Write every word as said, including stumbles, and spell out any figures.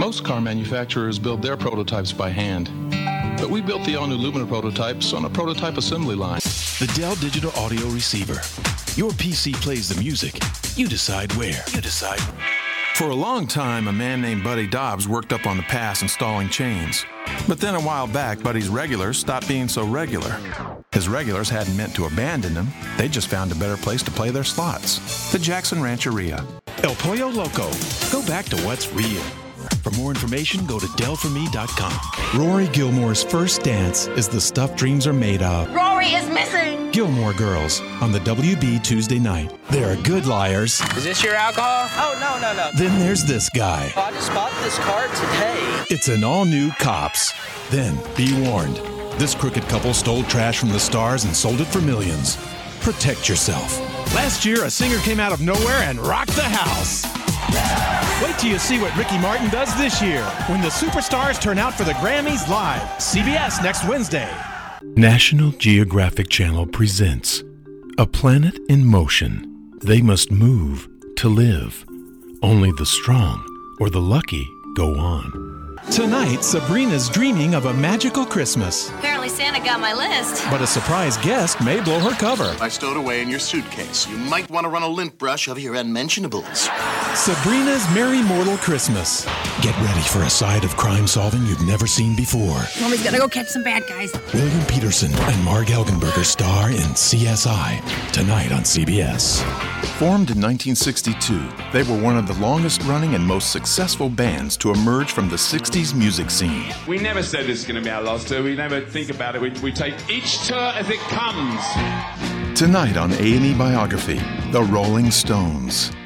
Most car manufacturers build their prototypes by hand, but we built the all-new Lumina prototypes on a prototype assembly line. The Dell Digital Audio Receiver. Your P C plays the music. You decide where. You decide. For a long time, a man named Buddy Dobbs worked up on the pass installing chains. But then a while back, Buddy's regulars stopped being so regular. His regulars hadn't meant to abandon them. They just found a better place to play their slots. The Jackson Rancheria. El Pollo Loco. Go back to what's real. For more information, go to Dell For Me dot com. Rory Gilmore's First Dance is the stuff dreams are made of. Rory is missing! Gilmore Girls on the W B Tuesday night. There are good liars. Is this your alcohol? Oh, no, no, no. Then there's this guy. I just bought this car today. It's an all-new Cops. Then, be warned. This crooked couple stole trash from the stars and sold it for millions. Protect yourself. Last year, a singer came out of nowhere and rocked the house. Wait till you see what Ricky Martin does this year when the superstars turn out for the Grammys live. C B S next Wednesday. National Geographic Channel presents A Planet in Motion. They must move to live. Only the strong or the lucky go on. Tonight, Sabrina's dreaming of a magical Christmas. Apparently Santa got my list. But a surprise guest may blow her cover. I stowed away in your suitcase. You might want to run a lint brush over your unmentionables. Sabrina's Merry Mortal Christmas. Get ready for a side of crime solving you've never seen before. Mommy's gonna go catch some bad guys. William Peterson and Marg Elgenberger star in C S I, tonight on C B S. Formed in nineteen sixty-two, they were one of the longest-running and most successful bands to emerge from the sixties music scene. We never said this is going to be our last tour. We never think about it. We, we take each tour as it comes. Tonight on A and E Biography, The Rolling Stones.